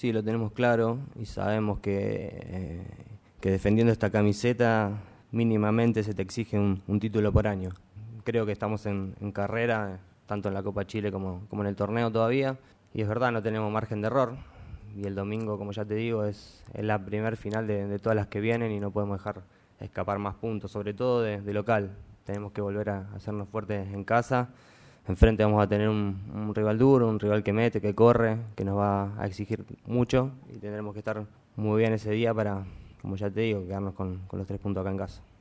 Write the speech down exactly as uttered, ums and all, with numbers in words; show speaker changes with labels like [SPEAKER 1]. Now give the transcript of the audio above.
[SPEAKER 1] sí, lo tenemos claro y sabemos que, eh, que defendiendo esta camiseta mínimamente se te exige un, un título por año. Creo que estamos en, en carrera, tanto en la Copa Chile como, como en el torneo todavía, y es verdad, no tenemos margen de error, y el domingo, como ya te digo, es, es la primer final de, de todas las que vienen y no podemos dejar escapar más puntos, sobre todo de, de local. Tenemos que volver a hacernos fuertes en casa. Enfrente vamos a tener un, un rival duro, un rival que mete, que corre, que nos va a exigir mucho y tendremos que estar muy bien ese día para, como ya te digo, quedarnos con, con los tres puntos acá en casa.